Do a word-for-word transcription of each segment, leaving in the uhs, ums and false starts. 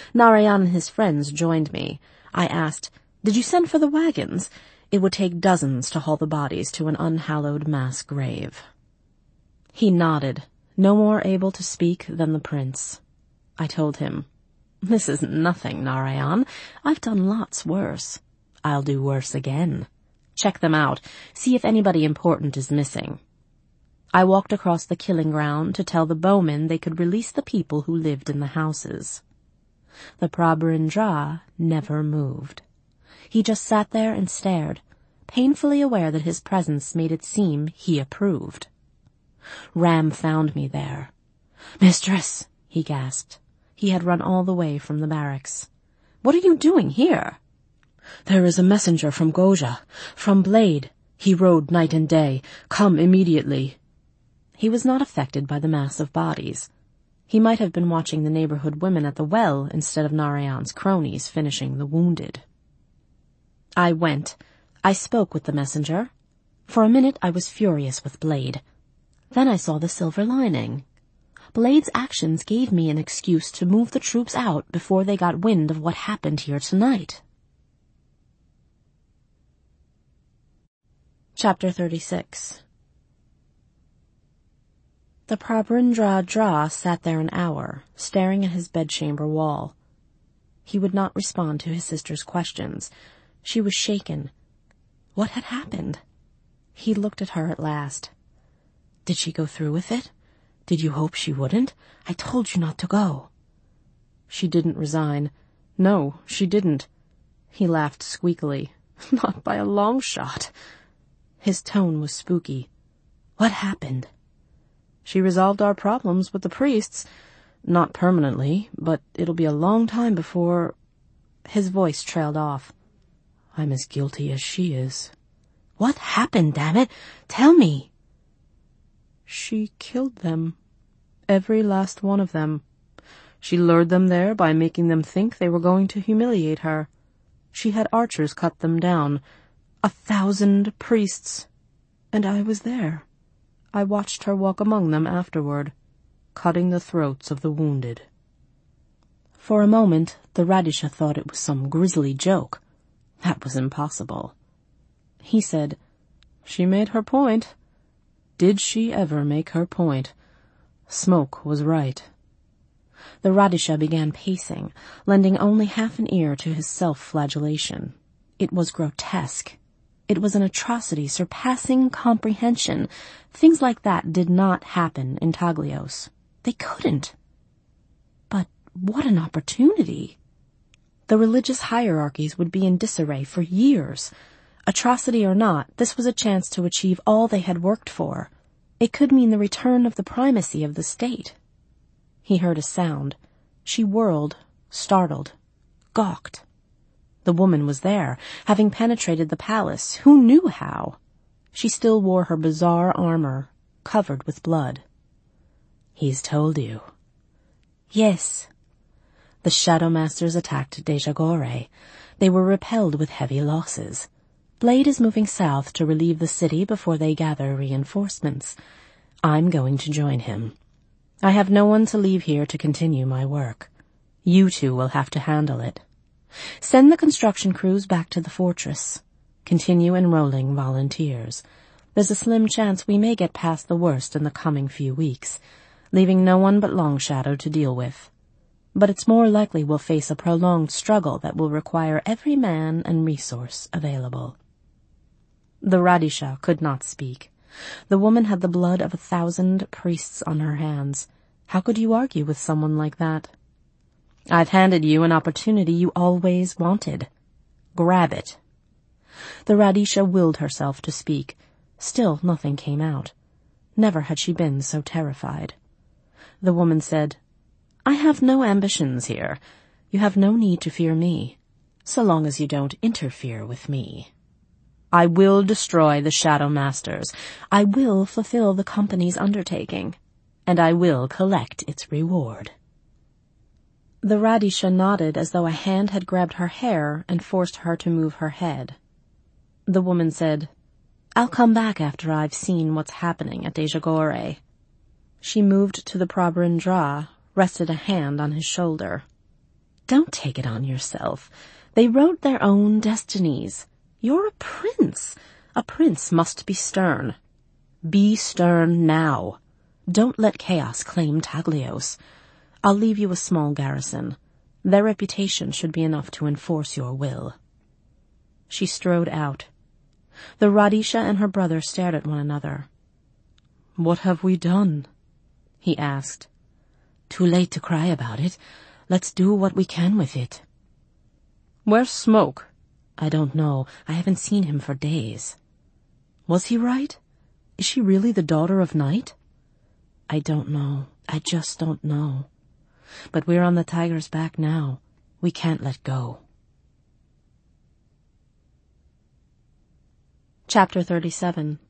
Narayan and his friends joined me. I asked, "Did you send for the wagons?" It would take dozens to haul the bodies to an unhallowed mass grave. He nodded, no more able to speak than the prince. I told him, "This is nothing, Narayan. I've done lots worse. I'll do worse again. Check them out. See if anybody important is missing." I walked across the killing ground to tell the bowmen they could release the people who lived in the houses. The Prabhu never moved. He just sat there and stared, painfully aware that his presence made it seem he approved. Ram found me there. "Mistress," he gasped. He had run all the way from the barracks. "What are you doing here?" "There is a messenger from Goja, from Blade. He rode night and day. Come immediately." He was not affected by the mass of bodies. He might have been watching the neighborhood women at the well instead of Narayan's cronies finishing the wounded. I went. I spoke with the messenger. For a minute I was furious with Blade. Then I saw the silver lining. Blade's actions gave me an excuse to move the troops out before they got wind of what happened here tonight. Chapter thirty-six. The Prabhu Dra sat there an hour, staring at his bedchamber wall. He would not respond to his sister's questions. She was shaken. What had happened? He looked at her at last. "Did she go through with it? Did you hope she wouldn't? I told you not to go." "She didn't resign. No, she didn't." He laughed squeakily. "Not by a long shot." His tone was spooky. "What happened?" "She resolved our problems with the priests. Not permanently, but it'll be a long time before—" His voice trailed off. "I'm as guilty as she is." "What happened, damn it? Tell me." "She killed them. Every last one of them. She lured them there by making them think they were going to humiliate her. She had archers cut them down. A thousand priests. And I was there. I watched her walk among them afterward, cutting the throats of the wounded." For a moment, the Radisha thought it was some grisly joke. That was impossible. He said, "She made her point." Did she ever make her point? Smoke was right. The Radisha began pacing, lending only half an ear to his self-flagellation. It was grotesque. It was an atrocity surpassing comprehension. Things like that did not happen in Taglios. They couldn't. But what an opportunity! The religious hierarchies would be in disarray for years. Atrocity or not, this was a chance to achieve all they had worked for. It could mean the return of the primacy of the state. He heard a sound. She whirled, startled, gawked. The woman was there, having penetrated the palace. Who knew how? She still wore her bizarre armor, covered with blood. "He's told you." "Yes." The Shadow Masters attacked Dejagore. They were repelled with heavy losses. Blade is moving south to relieve the city before they gather reinforcements. I'm going to join him. I have no one to leave here to continue my work. You two will have to handle it. Send the construction crews back to the fortress. Continue enrolling volunteers. There's a slim chance we may get past the worst in the coming few weeks, leaving no one but Longshadow to deal with. But it's more likely we'll face a prolonged struggle that will require every man and resource available. The Radisha could not speak. The woman had the blood of a thousand priests on her hands. How could you argue with someone like that? I've handed you an opportunity you always wanted. Grab it. The Radisha willed herself to speak. Still nothing came out. Never had she been so terrified. The woman said, "I have no ambitions here. You have no need to fear me, so long as you don't interfere with me. I will destroy the Shadow Masters. I will fulfill the company's undertaking, and I will collect its reward." The Radisha nodded as though a hand had grabbed her hair and forced her to move her head. The woman said, "I'll come back after I've seen what's happening at Dejagore." She moved to the Prabhu, rested a hand on his shoulder. Don't take it on yourself. They wrote their own destinies. You're a prince. A prince must be stern. Be stern now. Don't let chaos claim Taglios. I'll leave you a small garrison. Their reputation should be enough to enforce your will." She strode out. The Radisha and her brother stared at one another. "What have we done?" he asked. "Too late to cry about it. Let's do what we can with it." "Where's Smoke?" "I don't know. I haven't seen him for days." "Was he right? Is she really the daughter of Night?" "I don't know. I just don't know. But we're on the tiger's back now. We can't let go." Chapter thirty-seven.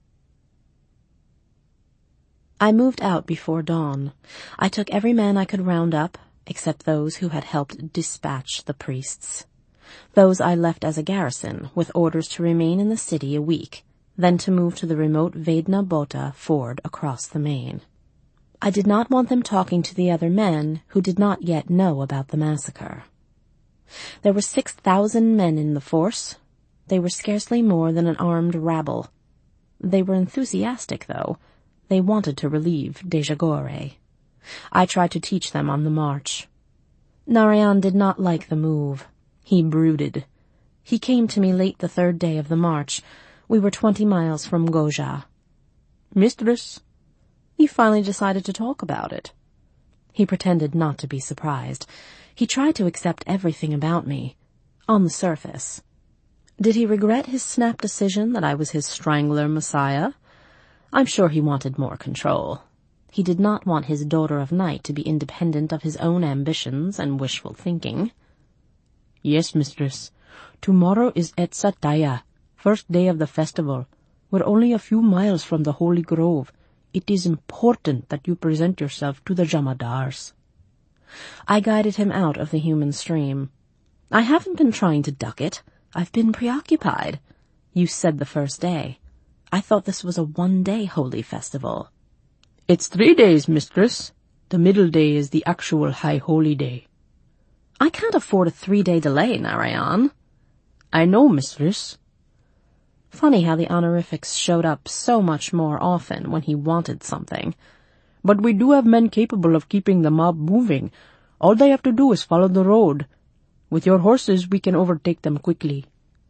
I moved out before dawn. I took every man I could round up, except those who had helped dispatch the priests. Those I left as a garrison, with orders to remain in the city a week, then to move to the remote Vedna Bota ford across the Main. I did not want them talking to the other men who did not yet know about the massacre. There were six thousand men in the force. They were scarcely more than an armed rabble. They were enthusiastic, though. They wanted to relieve Dejagore. I tried to teach them on the march. Narayan did not like the move. He brooded. He came to me late the third day of the march. We were twenty miles from Goja. "Mistress," he finally decided to talk about it. He pretended not to be surprised. He tried to accept everything about me, on the surface. Did he regret his snap decision that I was his strangler messiah? I'm sure he wanted more control. He did not want his daughter of night to be independent of his own ambitions and wishful thinking. "Yes, mistress. Tomorrow is Etsataya, first day of the festival. We're only a few miles from the Holy Grove. It is important that you present yourself to the Jamadars." I guided him out of the human stream. "I haven't been trying to duck it. I've been preoccupied. You said the first day. I thought this was a one-day holy festival." "It's three days, mistress. The middle day is the actual high holy day." "I can't afford a three-day delay, Narayan." "I know, mistress." Funny how the honorifics showed up so much more often when he wanted something. "But we do have men capable of keeping the mob moving. All they have to do is follow the road. With your horses, we can overtake them quickly."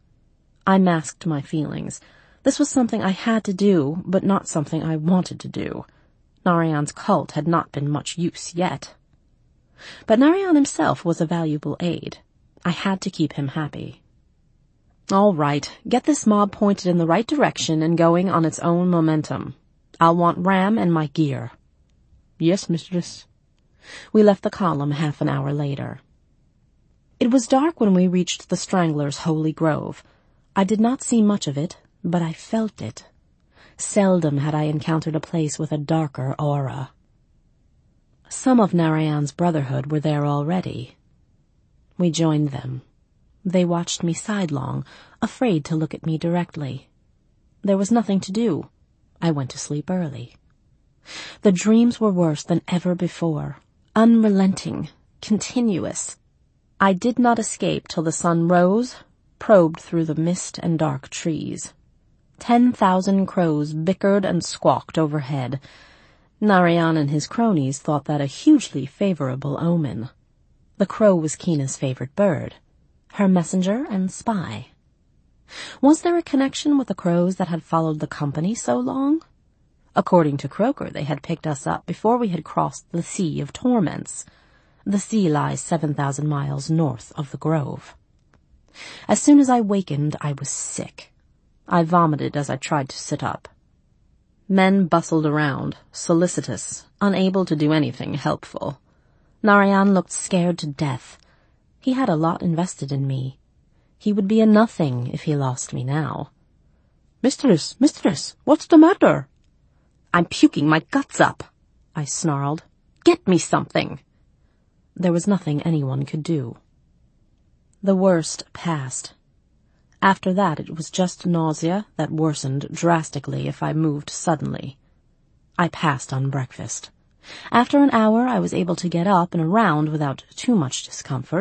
I masked my feelings. This was something I had to do, but not something I wanted to do. Narayan's cult had not been much use yet. But Narayan himself was a valuable aid. I had to keep him happy. "All right, get this mob pointed in the right direction and going on its own momentum. I'll want Ram and my gear." "Yes, mistress." We left the column half an hour later. It was dark when we reached the Strangler's holy grove. I did not see much of it, but I felt it. Seldom had I encountered a place with a darker aura. Some of Narayan's brotherhood were there already. We joined them. They watched me sidelong, afraid to look at me directly. There was nothing to do. I went to sleep early. The dreams were worse than ever before, unrelenting, continuous. I did not escape till the sun rose, probed through the mist and dark trees. Ten thousand crows bickered and squawked overhead. Narayan and his cronies thought that a hugely favorable omen. The crow was Keena's favorite bird, her messenger and spy. Was there a connection with the crows that had followed the company so long? According to Croker, they had picked us up before we had crossed the Sea of Torments. The sea lies seven thousand miles north of the grove. As soon as I wakened, I was sick. I vomited as I tried to sit up. Men bustled around, solicitous, unable to do anything helpful. Narayan looked scared to death. He had a lot invested in me. He would be a nothing if he lost me now. "Mistress, mistress, what's the matter?" "I'm puking my guts up," I snarled. "Get me something." There was nothing anyone could do. The worst passed. After that, it was just nausea that worsened drastically if I moved suddenly. I passed on breakfast. After an hour, I was able to get up and around without too much discomfort.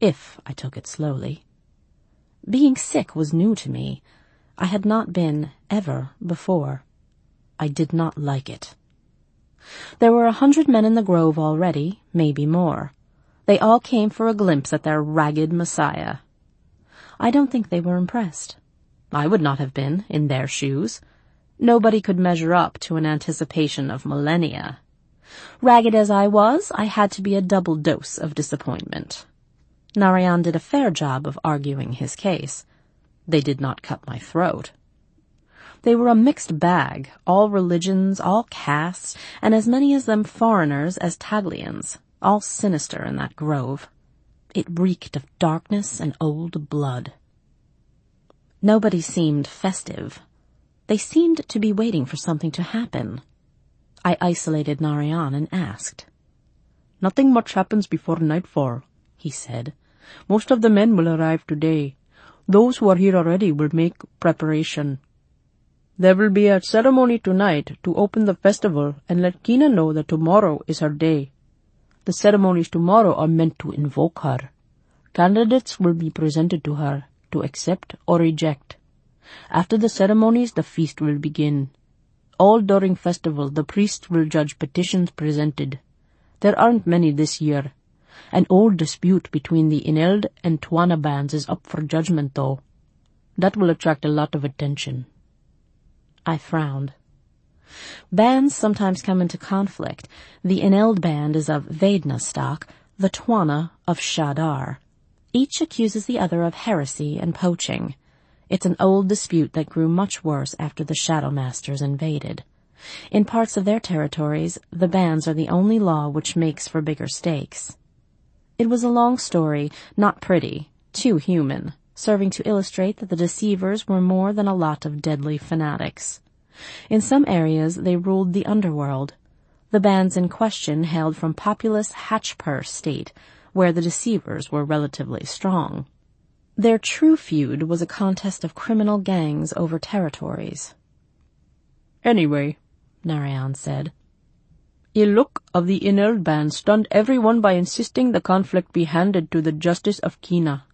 if I took it slowly. Being sick was new to me. I had not been, ever, before. I did not like it. There were a hundred men in the grove already, maybe more. They all came for a glimpse at their ragged messiah. I don't think they were impressed. I would not have been, in their shoes. Nobody could measure up to an anticipation of millennia. Ragged as I was, I had to be a double dose of disappointment. Narayan did a fair job of arguing his case. They did not cut my throat. They were a mixed bag, all religions, all castes, and as many of them foreigners as Taglians, all sinister in that grove. It reeked of darkness and old blood. Nobody seemed festive. They seemed to be waiting for something to happen. I isolated Narayan and asked. "Nothing much happens before nightfall," he said. "Most of the men will arrive today. Those who are here already will make preparation. There will be a ceremony tonight to open the festival and let Kina know that tomorrow is her day. The ceremonies tomorrow are meant to invoke her. Candidates will be presented to her to accept or reject. After the ceremonies, the feast will begin. All during festival, the priest will judge petitions presented. There aren't many this year. An old dispute between the Ineld and Tuana bands is up for judgment, though. That will attract a lot of attention." I frowned. Bands sometimes come into conflict. The Ineld band is of Vedna stock, the Tuana of Shadar. Each accuses the other of heresy and poaching. It's an old dispute that grew much worse after the Shadow Masters invaded. In parts of their territories, the bands are the only law which makes for bigger stakes. It was a long story, not pretty, too human, serving to illustrate that the deceivers were more than a lot of deadly fanatics. In some areas they ruled the underworld. The bands in question hailed from populous Hatchpur state, where the deceivers were relatively strong. Their true feud was a contest of criminal gangs over territories. "Anyway," Narayan said, "Iluk of the Ineld band stunned everyone by insisting the conflict be handed to the justice of Kina."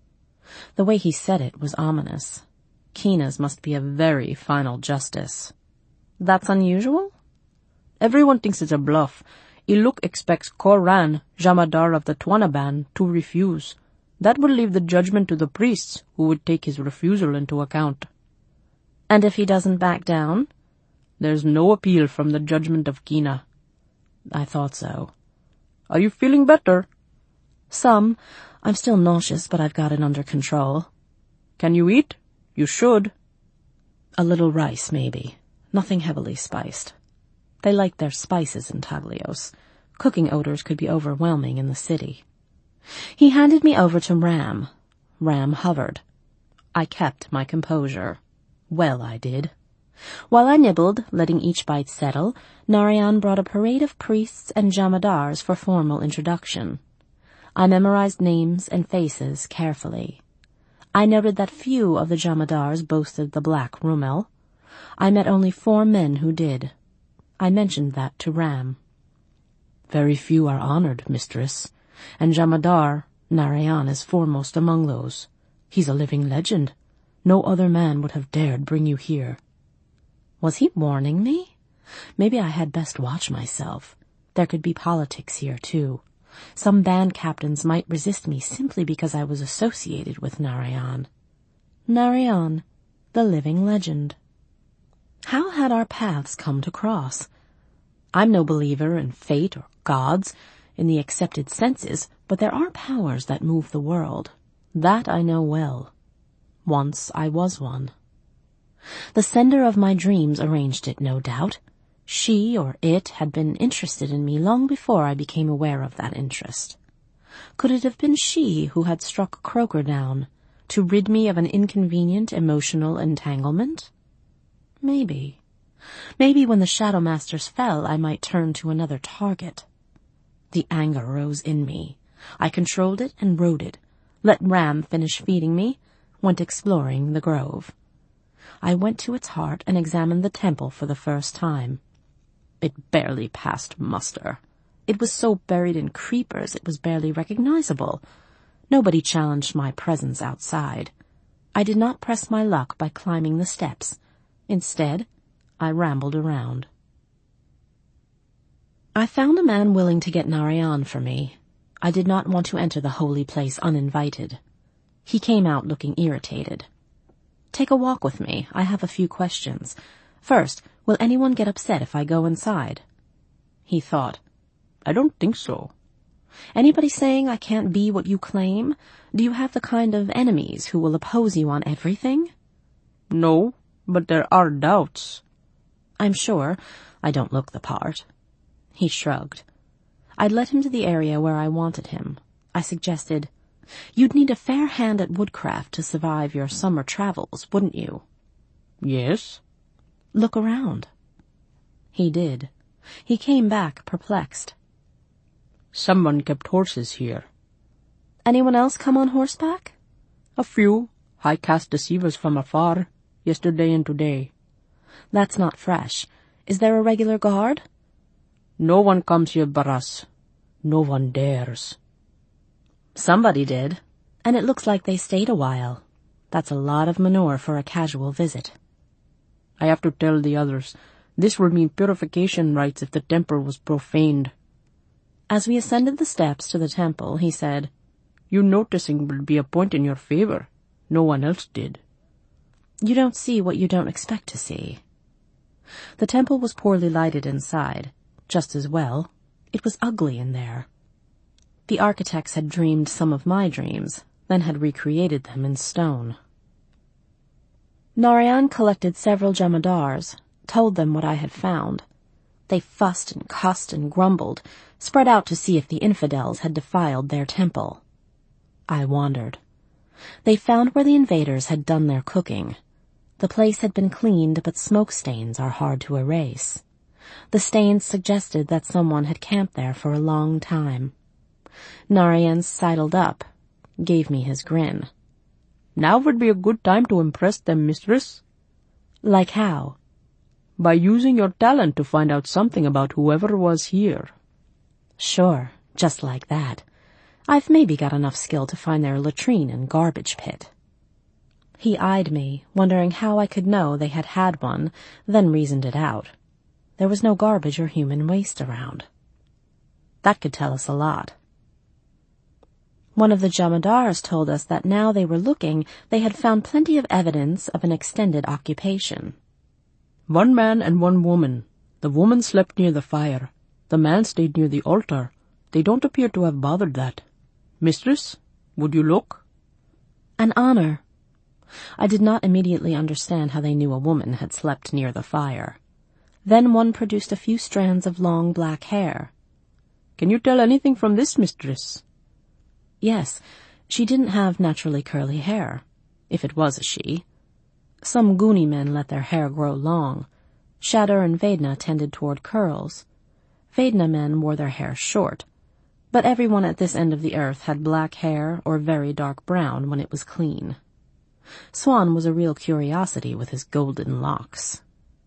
The way he said it was ominous. Kina's must be a very final justice. That's unusual? "Everyone thinks it's a bluff. Iluk expects Koran, Jamadar of the Tuana band, to refuse. That would leave the judgment to the priests, who would take his refusal into account." "And if he doesn't back down?" "There's no appeal from the judgment of Kina." I thought so. "Are you feeling better?" "Some. I'm still nauseous, but I've got it under control." "Can you eat? You should." "A little rice, maybe. Nothing heavily spiced. They like their spices in Taglios. Cooking odors could be overwhelming in the city." He handed me over to Ram. Ram hovered. I kept my composure. Well, I did. While I nibbled, letting each bite settle, Narayan brought a parade of priests and jamadars for formal introduction. I memorized names and faces carefully. I noted that few of the jamadars boasted the black rumel. I met only four men who did. I mentioned that to Ram. "Very few are honored, mistress, and Jamadar, Narayan, is foremost among those. He's a living legend. No other man would have dared bring you here." Was he warning me? Maybe I had best watch myself. There could be politics here, too. Some band captains might resist me simply because I was associated with Narayan. Narayan, the living legend. How had our paths come to cross? I'm no believer in fate or gods, in the accepted senses, but there are powers that move the world. That I know well. Once I was one. The sender of my dreams arranged it, no doubt. She or it had been interested in me long before I became aware of that interest. Could it have been she who had struck Croker down, to rid me of an inconvenient emotional entanglement? Maybe. Maybe when the Shadow Masters fell, I might turn to another target. The anger rose in me. I controlled it and rode it, let Ram finish feeding me, went exploring the grove. I went to its heart and examined the temple for the first time. It barely passed muster. It was so buried in creepers it was barely recognizable. Nobody challenged my presence outside. I did not press my luck by climbing the steps. Instead, I rambled around. I found a man willing to get Narayan for me. I did not want to enter the holy place uninvited. He came out looking irritated. Take a walk with me. I have a few questions. First, will anyone get upset if I go inside? He thought. I don't think so. Anybody saying I can't be what you claim? Do you have the kind of enemies who will oppose you on everything? No, but there are doubts. I'm sure. I don't look the part. He shrugged. I'd led him to the area where I wanted him. I suggested, you'd need a fair hand at woodcraft to survive your summer travels, wouldn't you? Yes. Look around. He did. He came back perplexed. Someone kept horses here. Anyone else come on horseback? A few. High-caste deceivers from afar, yesterday and today. That's not fresh. Is there a regular guard? No one comes here but us. No one dares. Somebody did, and it looks like they stayed a while. That's a lot of manure for a casual visit. I have to tell the others. This would mean purification rites if the temple was profaned. As we ascended the steps to the temple, he said, You noticing will be a point in your favor. No one else did. You don't see what you don't expect to see. The temple was poorly lighted inside. Just as well, it was ugly in there. The architects had dreamed some of my dreams, then had recreated them in stone. Narayan collected several jamadars, told them what I had found. They fussed and cussed and grumbled, spread out to see if the infidels had defiled their temple. I wondered. They found where the invaders had done their cooking. The place had been cleaned, but smoke stains are hard to erase. The stains suggested that someone had camped there for a long time. Narayan sidled up, gave me his grin. Now would be a good time to impress them, mistress. Like how? By using your talent to find out something about whoever was here. Sure, just like that. I've maybe got enough skill to find their latrine and garbage pit. He eyed me, wondering how I could know they had had one, then reasoned it out. There was no garbage or human waste around. That could tell us a lot. One of the jamadars told us that now they were looking, they had found plenty of evidence of an extended occupation. One man and one woman. The woman slept near the fire. The man stayed near the altar. They don't appear to have bothered that. Mistress, would you look? An honor. I did not immediately understand how they knew a woman had slept near the fire. Then one produced a few strands of long black hair. Can you tell anything from this, mistress? Yes, she didn't have naturally curly hair, if it was a she. Some Goonie men let their hair grow long. Shadar and Vedna tended toward curls. Vedna men wore their hair short, but everyone at this end of the earth had black hair or very dark brown when it was clean. Swan was a real curiosity with his golden locks.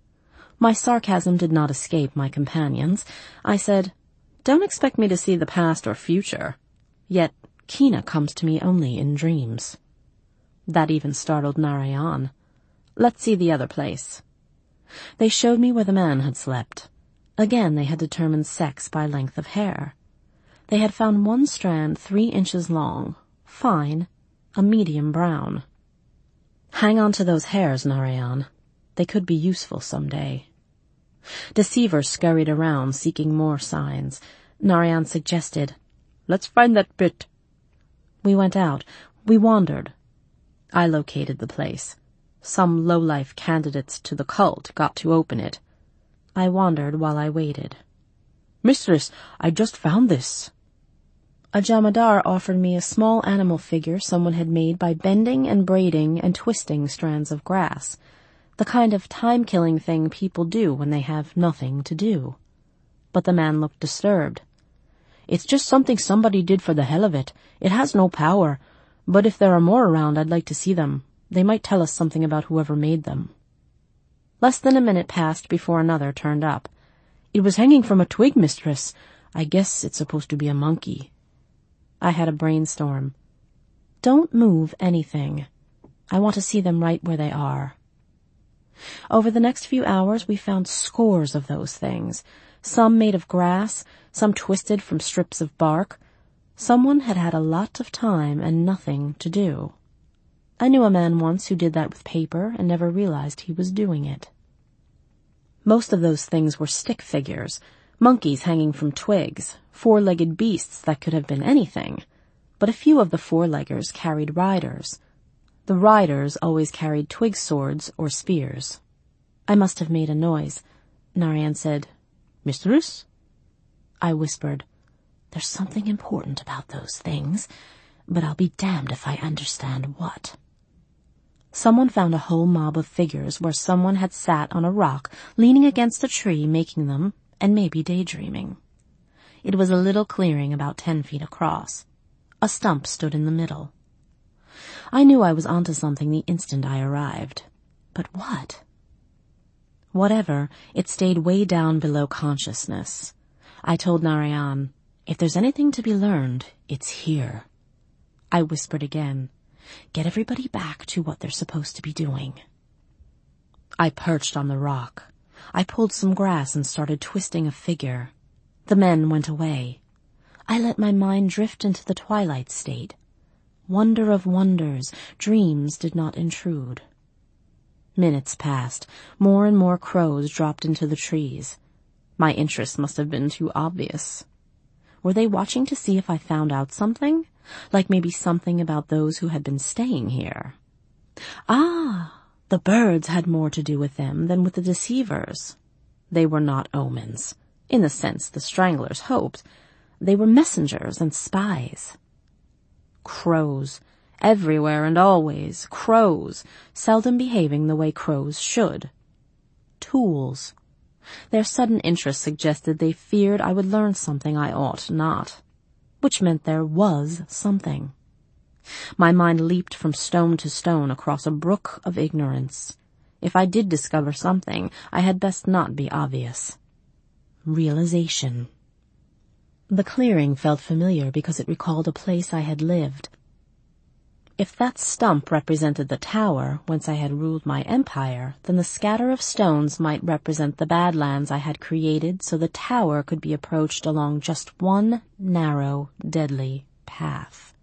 My sarcasm did not escape my companions. I said, Don't expect me to see the past or future. Yet Kina comes to me only in dreams. That even startled Narayan. Let's see the other place. They showed me where the man had slept. Again they had determined sex by length of hair. They had found one strand three inches long, fine, a medium brown. Hang on to those hairs, Narayan. They could be useful some day. Deceivers scurried around, seeking more signs. Narayan suggested, Let's find that pit. We went out. We wandered. I located the place. Some low-life candidates to the cult got to open it. I wandered while I waited. Mistress, I just found this. A jamadar offered me a small animal figure someone had made by bending and braiding and twisting strands of grass, the kind of time-killing thing people do when they have nothing to do. But the man looked disturbed. It's just something somebody did for the hell of it. It has no power, but if there are more around, I'd like to see them. They might tell us something about whoever made them. Less than a minute passed before another turned up. It was hanging from a twig, mistress. I guess it's supposed to be a monkey. I had a brainstorm. Don't move anything. I want to see them right where they are. Over the next few hours, we found scores of those things, some made of grass, some twisted from strips of bark. Someone had had a lot of time and nothing to do. I knew a man once who did that with paper and never realized he was doing it. Most of those things were stick figures, monkeys hanging from twigs, four-legged beasts that could have been anything, but a few of the four-leggers carried riders. The riders always carried twig swords or spears. I must have made a noise. Narayan said, "Mistress?" I whispered, "There's something important about those things, but I'll be damned if I understand what." Someone found a whole mob of figures where someone had sat on a rock, leaning against a tree, making them, and maybe daydreaming. It was a little clearing about ten feet across. A stump stood in the middle. I knew I was onto something the instant I arrived. But what? Whatever, it stayed way down below consciousness. I told Narayan, "If there's anything to be learned, it's here." I whispered again, "Get everybody back to what they're supposed to be doing." I perched on the rock. I pulled some grass and started twisting a figure. The men went away. I let my mind drift into the twilight state. Wonder of wonders, dreams did not intrude. Minutes passed. More and more crows dropped into the trees. My interest must have been too obvious. Were they watching to see if I found out something? Like maybe something about those who had been staying here. Ah, the birds had more to do with them than with the deceivers. They were not omens, in the sense the stranglers hoped. They were messengers and spies. Crows, everywhere and always, crows, seldom behaving the way crows should. Tools. Their sudden interest suggested they feared I would learn something I ought not, which meant there was something. My mind leaped from stone to stone across a brook of ignorance. If I did discover something, I had best not be obvious. Realization. The clearing felt familiar because it recalled a place I had lived. If that stump represented the tower whence I had ruled my empire, then the scatter of stones might represent the badlands I had created so the tower could be approached along just one narrow, deadly path.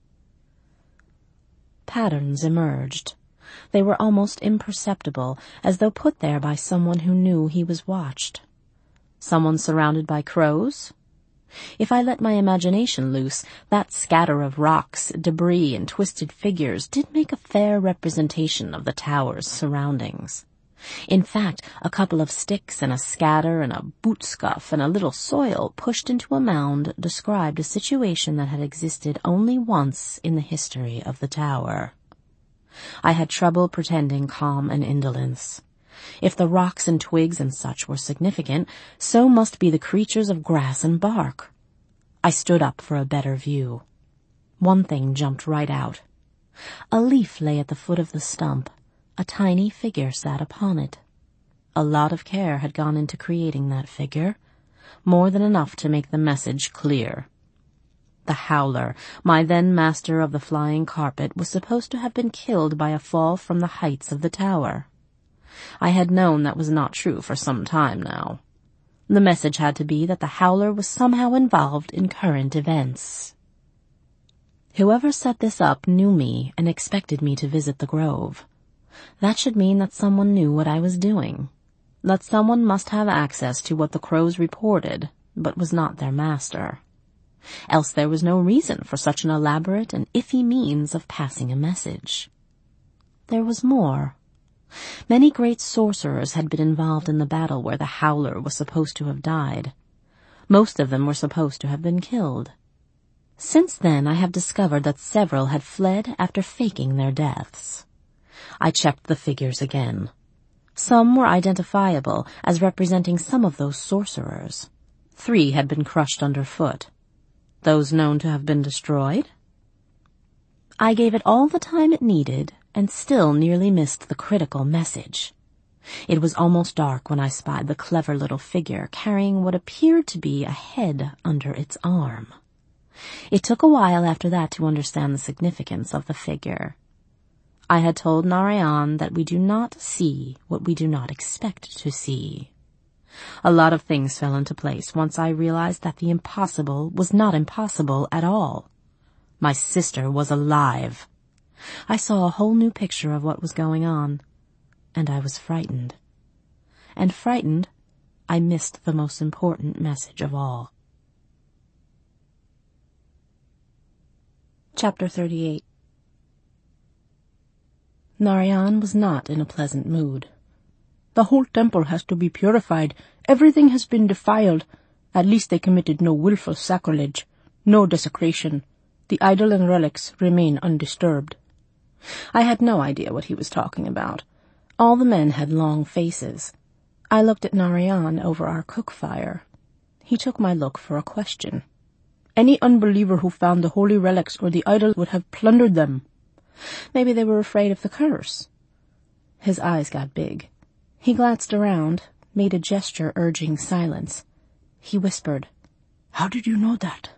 Patterns emerged. They were almost imperceptible, as though put there by someone who knew he was watched. Someone surrounded by crows? If I let my imagination loose, that scatter of rocks, debris, and twisted figures did make a fair representation of the tower's surroundings. In fact, a couple of sticks and a scatter and a boot scuff and a little soil pushed into a mound described a situation that had existed only once in the history of the tower. I had trouble pretending calm and indolence. If the rocks and twigs and such were significant, so must be the creatures of grass and bark. I stood up for a better view. One thing jumped right out. A leaf lay at the foot of the stump. A tiny figure sat upon it. A lot of care had gone into creating that figure, more than enough to make the message clear. The Howler, my then master of the flying carpet, was supposed to have been killed by a fall from the heights of the tower. I had known that was not true for some time now. The message had to be that the Howler was somehow involved in current events. Whoever set this up knew me and expected me to visit the grove. That should mean that someone knew what I was doing, that someone must have access to what the crows reported, but was not their master. Else there was no reason for such an elaborate and iffy means of passing a message. There was more. Many great sorcerers had been involved in the battle where the Howler was supposed to have died. Most of them were supposed to have been killed. Since then I have discovered that several had fled after faking their deaths. I checked the figures again. Some were identifiable as representing some of those sorcerers. Three had been crushed underfoot. Those known to have been destroyed? I gave it all the time it needed and still nearly missed the critical message. It was almost dark when I spied the clever little figure carrying what appeared to be a head under its arm. It took a while after that to understand the significance of the figure. I had told Narayan that we do not see what we do not expect to see. A lot of things fell into place once I realized that the impossible was not impossible at all. My sister was alive. I saw a whole new picture of what was going on, and I was frightened. And frightened, I missed the most important message of all. Chapter thirty-eight. Narayan was not in a pleasant mood. The whole temple has to be purified. Everything has been defiled. At least they committed no willful sacrilege, no desecration. The idol and relics remain undisturbed. I had no idea what he was talking about. All the men had long faces. I looked at Narayan over our cook fire. He took my look for a question. Any unbeliever who found the holy relics or the idol would have plundered them. Maybe they were afraid of the curse. His eyes got big. He glanced around, made a gesture urging silence. He whispered, "How did you know that?"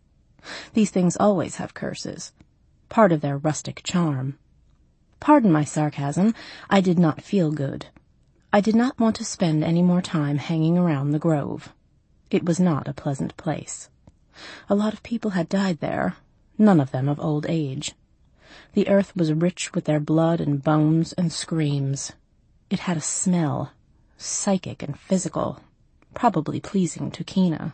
These things always have curses, part of their rustic charm. Pardon my sarcasm, I did not feel good. I did not want to spend any more time hanging around the grove. It was not a pleasant place. A lot of people had died there, none of them of old age. The earth was rich with their blood and bones and screams. It had a smell, psychic and physical, probably pleasing to Kina.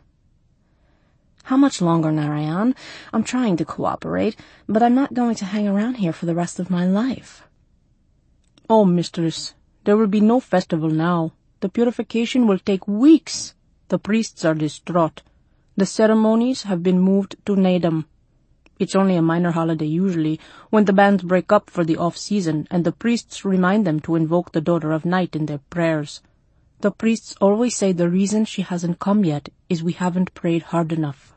"How much longer, Narayan? I'm trying to cooperate, but I'm not going to hang around here for the rest of my life." "Oh, mistress, there will be no festival now. The purification will take weeks. The priests are distraught. The ceremonies have been moved to Nedam. It's only a minor holiday usually, when the bands break up for the off-season and the priests remind them to invoke the daughter of night in their prayers. The priests always say the reason she hasn't come yet is we haven't prayed hard enough."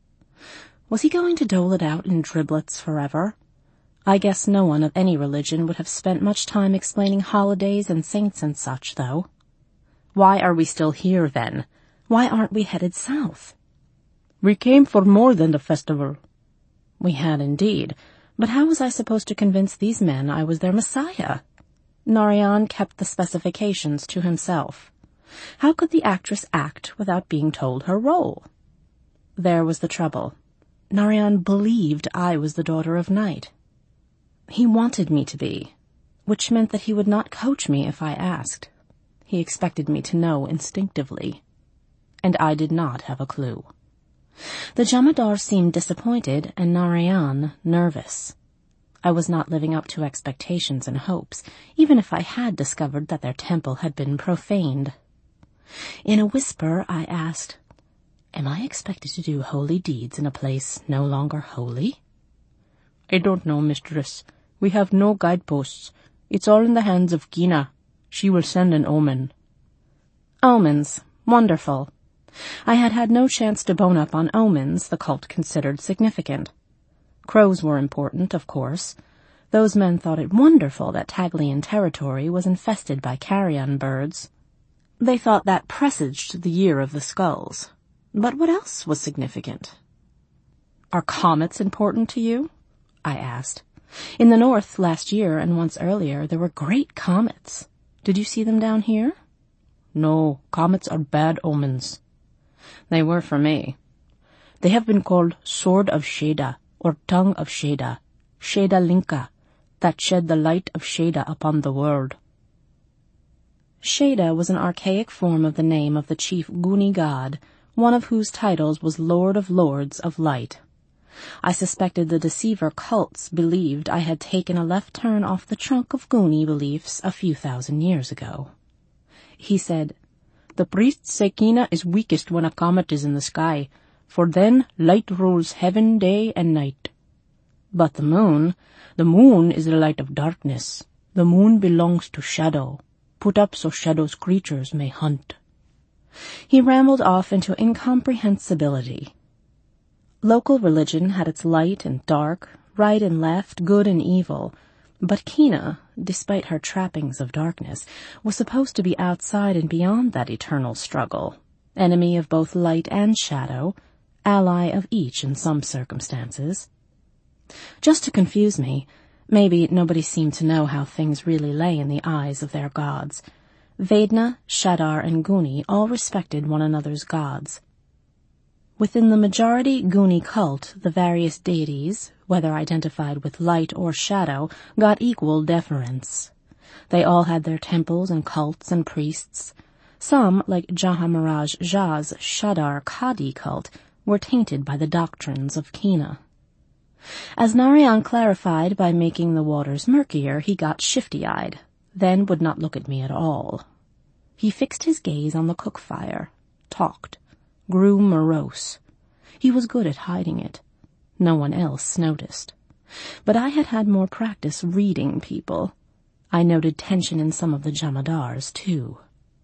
Was he going to dole it out in driblets forever? I guess no one of any religion would have spent much time explaining holidays and saints and such, though. Why are we still here, then? Why aren't we headed south? "We came for more than the festival." We had indeed, but how was I supposed to convince these men I was their Messiah? Narayan kept the specifications to himself. How could the actress act without being told her role? There was the trouble. Narayan believed I was the daughter of night. He wanted me to be, which meant that he would not coach me if I asked. He expected me to know instinctively. And I did not have a clue. The Jamadar seemed disappointed and Narayan nervous. I was not living up to expectations and hopes, even if I had discovered that their temple had been profaned. In a whisper, I asked, "Am I expected to do holy deeds in a place no longer holy?" "I don't know, mistress. We have no guideposts. It's all in the hands of Kina. She will send an omen." Omens. Wonderful. I had had no chance to bone up on omens the cult considered significant. Crows were important, of course. Those men thought it wonderful that Taglian territory was infested by carrion birds. They thought that presaged the year of the skulls. But what else was significant? "Are comets important to you?" I asked. In the north last year and once earlier there were great comets. Did you see them down here? "No, comets are bad omens." They were for me. They have been called Sword of Sheda, or Tongue of Sheda, Sheda Linka, that shed the light of Sheda upon the world. Sheda was an archaic form of the name of the chief Guni god, one of whose titles was Lord of Lords of Light. I suspected the deceiver cults believed I had taken a left turn off the trunk of Guni beliefs a few thousand years ago. He said, "The priests say Kina is weakest when a comet is in the sky, for then light rules heaven day and night. But the moon, the moon is the light of darkness. The moon belongs to shadow, put up so shadow's creatures may hunt." He rambled off into incomprehensibility. Local religion had its light and dark, right and left, good and evil, but Kina, despite her trappings of darkness, was supposed to be outside and beyond that eternal struggle, enemy of both light and shadow, ally of each in some circumstances. Just to confuse me, maybe nobody seemed to know how things really lay in the eyes of their gods. Vedna, Shadar, and Guni all respected one another's gods. Within the majority Guni cult, the various deities, whether identified with light or shadow, got equal deference. They all had their temples and cults and priests. Some, like Jahamaraj Jha's Shadar Kadi cult, were tainted by the doctrines of Kina. As Narayan clarified by making the waters murkier, he got shifty-eyed, then would not look at me at all. He fixed his gaze on the cook fire, talked, grew morose. He was good at hiding it. No one else noticed. But I had had more practice reading people. I noted tension in some of the jamadars, too.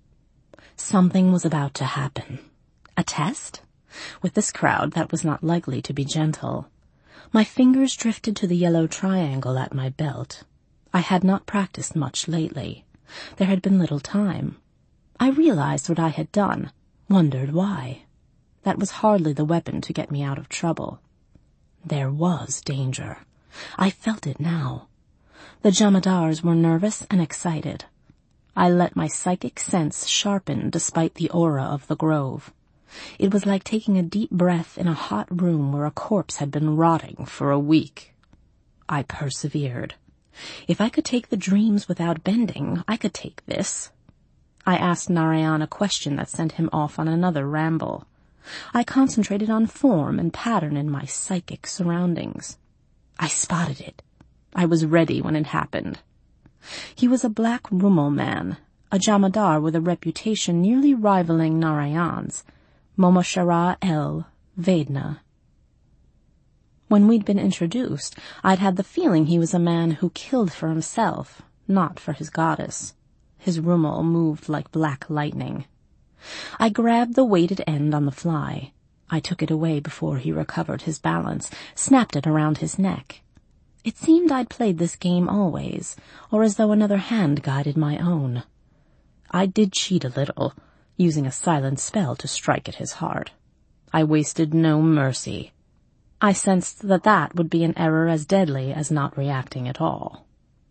Something was about to happen. A test? With this crowd, that was not likely to be gentle. My fingers drifted to the yellow triangle at my belt. I had not practiced much lately. There had been little time. I realized what I had done, wondered why. That was hardly the weapon to get me out of trouble. There was danger. I felt it now. The jamadars were nervous and excited. I let my psychic sense sharpen despite the aura of the grove. It was like taking a deep breath in a hot room where a corpse had been rotting for a week. I persevered. If I could take the dreams without bending, I could take this. I asked Narayan a question that sent him off on another ramble. I concentrated on form and pattern in my psychic surroundings. I spotted it. I was ready when it happened. He was a black Rumal man, a jamadar with a reputation nearly rivaling Narayan's, Momashara El Vedna. When we'd been introduced, I'd had the feeling he was a man who killed for himself, not for his goddess. His Rumal moved like black lightning. I grabbed the weighted end on the fly. I took it away before he recovered his balance, snapped it around his neck. It seemed I'd played this game always, or as though another hand guided my own. I did cheat a little, using a silent spell to strike at his heart. I wasted no mercy. I sensed that that would be an error as deadly as not reacting at all.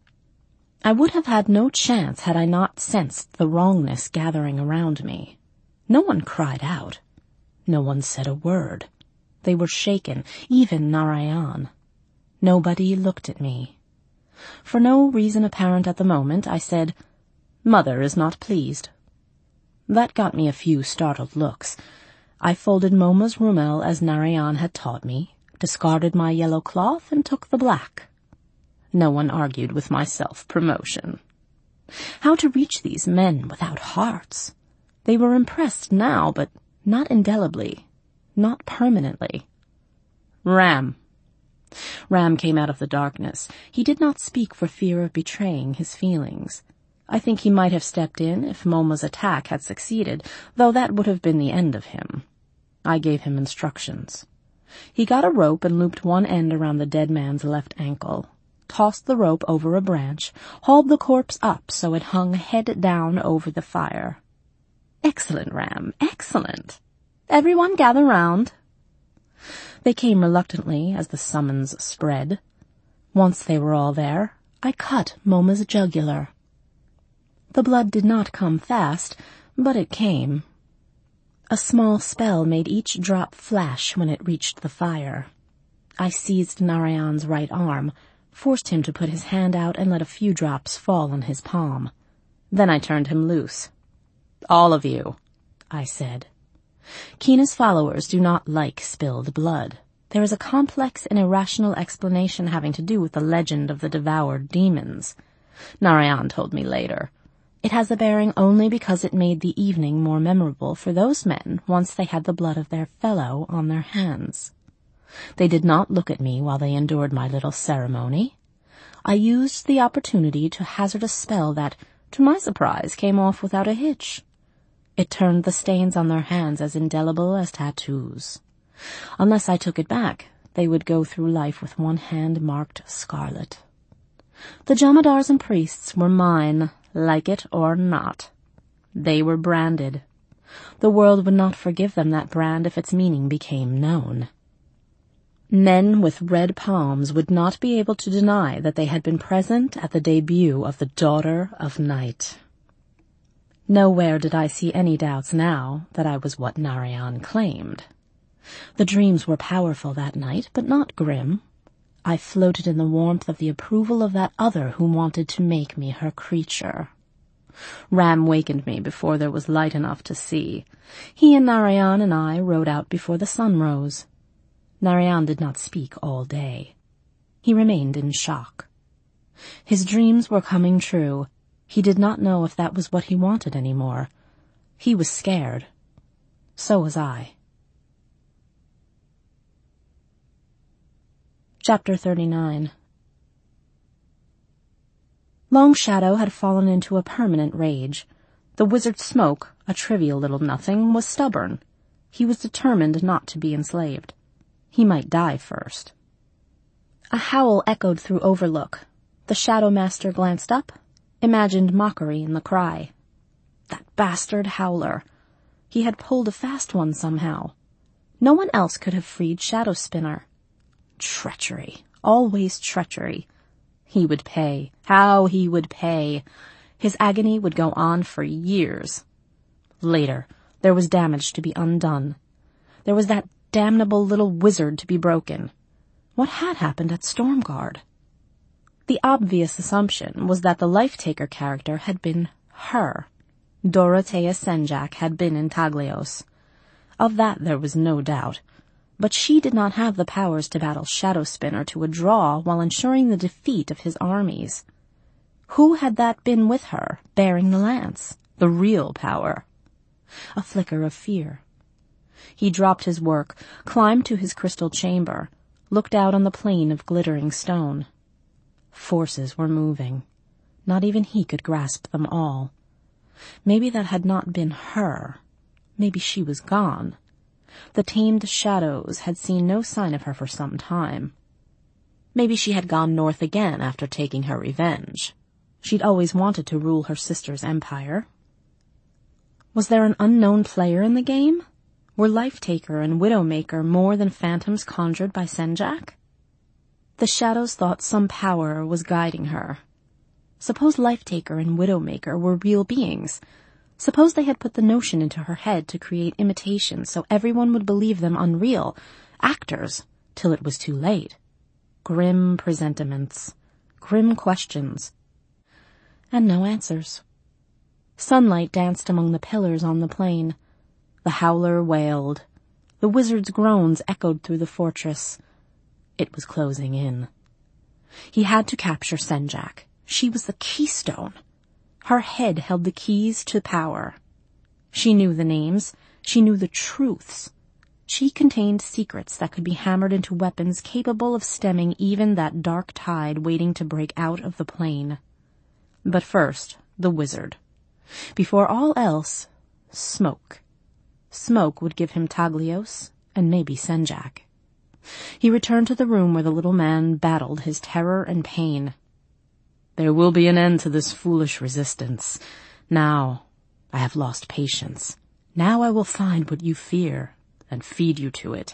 I would have had no chance had I not sensed the wrongness gathering around me. No one cried out. No one said a word. They were shaken, even Narayan. Nobody looked at me. For no reason apparent at the moment, I said, "Mother is not pleased." That got me a few startled looks. I folded Moma's Rumel as Narayan had taught me, discarded my yellow cloth, and took the black. No one argued with my self-promotion. How to reach these men without hearts? They were impressed now, but not indelibly, not permanently. Ram. Ram came out of the darkness. He did not speak for fear of betraying his feelings. I think he might have stepped in if Moma's attack had succeeded, though that would have been the end of him. I gave him instructions. He got a rope and looped one end around the dead man's left ankle, tossed the rope over a branch, hauled the corpse up so it hung head down over the fire. "Excellent, Ram, excellent. Everyone gather round." They came reluctantly as the summons spread. Once they were all there, I cut Moma's jugular. The blood did not come fast, but it came. A small spell made each drop flash when it reached the fire. I seized Narayan's right arm, forced him to put his hand out and let a few drops fall on his palm. Then I turned him loose. "All of you," I said. Kina's followers do not like spilled blood. There is a complex and irrational explanation having to do with the legend of the devoured demons. Narayan told me later. It has a bearing only because it made the evening more memorable for those men once they had the blood of their fellow on their hands. They did not look at me while they endured my little ceremony. I used the opportunity to hazard a spell that, to my surprise, came off without a hitch. It turned the stains on their hands as indelible as tattoos. Unless I took it back, they would go through life with one hand marked scarlet. The jamadars and priests were mine, like it or not. They were branded. The world would not forgive them that brand if its meaning became known. Men with red palms would not be able to deny that they had been present at the debut of the Daughter of Night. Nowhere did I see any doubts now that I was what Narayan claimed. The dreams were powerful that night, but not grim. I floated in the warmth of the approval of that other who wanted to make me her creature. Ram wakened me before there was light enough to see. He and Narayan and I rode out before the sun rose. Narayan did not speak all day. He remained in shock. His dreams were coming true. He did not know if that was what he wanted any more. He was scared. So was I. Chapter thirty-nine. Long Shadow had fallen into a permanent rage. The wizard Smoke, a trivial little nothing, was stubborn. He was determined not to be enslaved. He might die first. A howl echoed through Overlook. The Shadow Master glanced up, imagined mockery in the cry. That bastard Howler. He had pulled a fast one somehow. No one else could have freed Shadow Spinner. Treachery. Always treachery. He would pay. How he would pay. His agony would go on for years. Later, there was damage to be undone. There was that damnable little wizard to be broken. What had happened at Stormguard? The obvious assumption was that the Life-Taker character had been her. Dorothea Senjak had been in Taglios. Of that there was no doubt. But she did not have the powers to battle Shadow Spinner to a draw while ensuring the defeat of his armies. Who had that been with her, bearing the lance? The real power. A flicker of fear. He dropped his work, climbed to his crystal chamber, looked out on the plain of glittering stone. Forces were moving. Not even he could grasp them all. Maybe that had not been her. Maybe she was gone. The tamed shadows had seen no sign of her for some time. Maybe she had gone north again after taking her revenge. She'd always wanted to rule her sister's empire. Was there an unknown player in the game? Were Life-Taker and Widowmaker more than phantoms conjured by Senjak? The shadows thought some power was guiding her. Suppose Life-Taker and Widowmaker were real beings. Suppose they had put the notion into her head to create imitations so everyone would believe them unreal, actors, till it was too late. Grim presentiments, grim questions, and no answers. Sunlight danced among the pillars on the plain. The howler wailed. The wizard's groans echoed through the fortress. It was closing in. He had to capture Senjak. She was the keystone. Her head held the keys to power. She knew the names. She knew the truths. She contained secrets that could be hammered into weapons capable of stemming even that dark tide waiting to break out of the plain. But first, the wizard. Before all else, Smoke. Smoke would give him Taglios and maybe Senjak. He returned to the room where the little man battled his terror and pain. There will be an end to this foolish resistance. Now I have lost patience. Now I will find what you fear and feed you to it.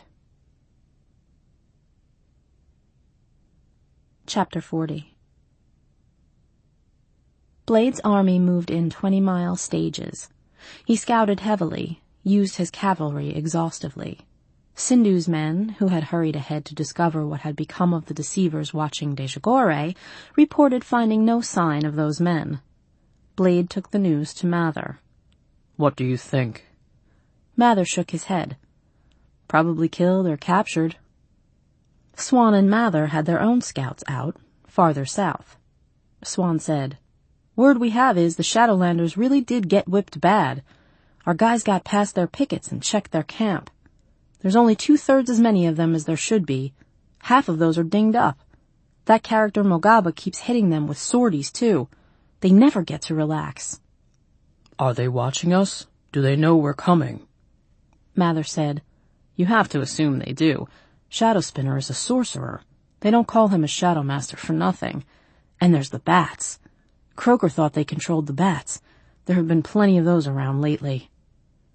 Chapter forty. Blade's army moved in twenty-mile stages. He scouted heavily, used his cavalry exhaustively. Sindhu's men, who had hurried ahead to discover what had become of the deceivers watching Dejagore, reported finding no sign of those men. Blade took the news to Mather. What do you think? Mather shook his head. Probably killed or captured. Swan and Mather had their own scouts out, farther south. Swan said, Word we have is the Shadowlanders really did get whipped bad. Our guys got past their pickets and checked their camp. There's only two-thirds as many of them as there should be. Half of those are dinged up. That character Mogaba keeps hitting them with swordies, too. They never get to relax. Are they watching us? Do they know we're coming? Mather said, You have to assume they do. Shadow Spinner is a sorcerer. They don't call him a Shadow Master for nothing. And there's the bats. Croker thought they controlled the bats. There have been plenty of those around lately.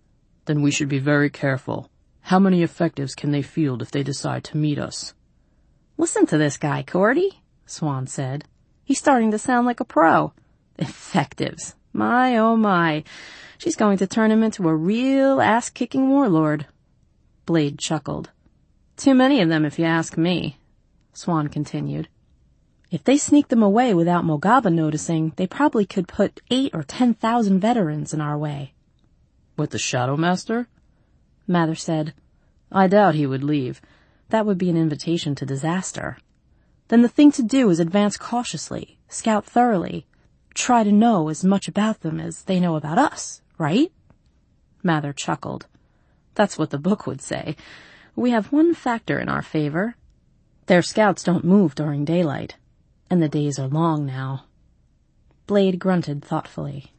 Then we should be very careful. How many effectives can they field if they decide to meet us? Listen to this guy, Cordy, Swan said. He's starting to sound like a pro. Effectives. My, oh my. She's going to turn him into a real ass-kicking warlord. Blade chuckled. Too many of them if you ask me, Swan continued. If they sneak them away without Mogaba noticing, they probably could put eight or ten thousand veterans in our way. With the Shadow Master? Mather said. I doubt he would leave. That would be an invitation to disaster. Then the thing to do is advance cautiously, scout thoroughly, try to know as much about them as they know about us, right? Mather chuckled. That's what the book would say. We have one factor in our favor. Their scouts don't move during daylight, and the days are long now. Blade grunted thoughtfully.